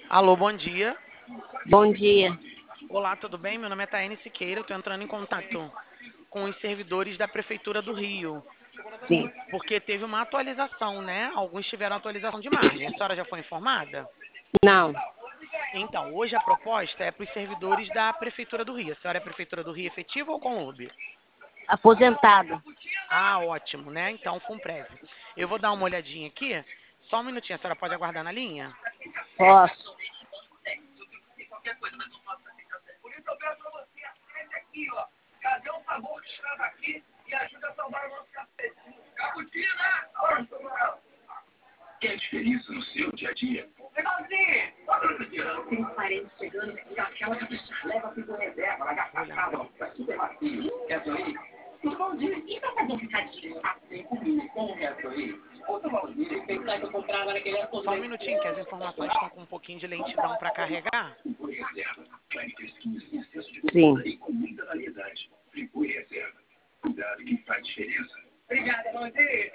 Alô, bom dia. Bom dia. Olá, tudo bem? Meu nome é Taene Siqueira. Eu estou entrando em contato com os servidores da Prefeitura do Rio, Sim. porque teve uma atualização, né? Alguns tiveram atualização de margem. A senhora já foi informada? Não. Então, hoje a proposta é para os servidores da Prefeitura do Rio. A senhora é Prefeitura do Rio efetiva ou com UB? Aposentado. Ah, ótimo, né? Então, FUNPREV. Eu vou dar uma olhadinha aqui. Só um minutinho, a senhora pode aguardar na linha? Posso. Quer diferença no seu dia a dia? Tem parentes chegando e aquela que leva a figura reserva, ela gasta casa, super macio. Essa aí? Bom dia. E pra fazer recadinho? Tem comigo. Como é essa aí? Outra maldita. Pensar que eu comprava naquele ano. Só um minutinho, que as informações estão com um pouquinho de lentidão para carregar. Frigor reserva. Carne fresquinha sem excesso de Sim. gordura e com muita variedade. Frigor reserva. Cuidado que faz diferença. Obrigada, bom dia.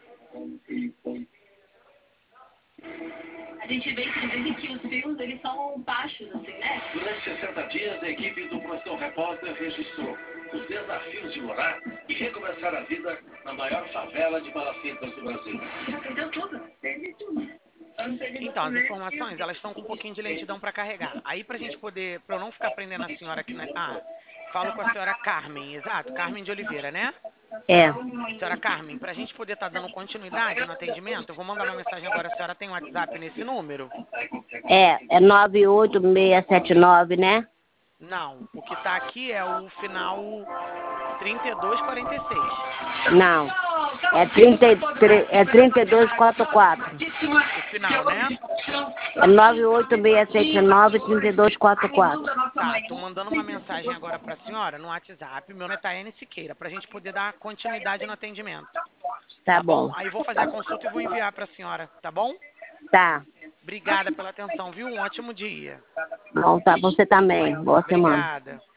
A gente vê inclusive que os fios, eles são baixos, assim, né? Durante 60 dias, a equipe do Profissão Repórter registrou os desafios de morar e recomeçar a vida na maior favela de palafitas do Brasil. Já perdeu tudo. Perdi tudo. Então, as informações, elas estão com um pouquinho de lentidão para carregar. Aí, para a gente poder, para eu não ficar prendendo a senhora aqui, né? Ah, falo com a senhora Carmen, exato, Carmen de Oliveira, né? É. Senhora Carmen, para a gente poder estar dando continuidade no atendimento, eu vou mandar uma mensagem agora. A senhora tem um WhatsApp nesse número? É 98679, né? Não, o que está aqui é o final 3246. Não. É 33, é 3244. O final, né? É 98679-3244. Tá, tô mandando uma mensagem agora para a senhora no WhatsApp. Meu nome é Taene Siqueira, para a gente poder dar continuidade no atendimento. Tá Tá bom? bom. Aí vou fazer a consulta e vou enviar para a senhora, tá bom? Tá. Obrigada pela atenção, viu? Um ótimo dia. Bom, tá. Você também. Boa semana. Obrigada.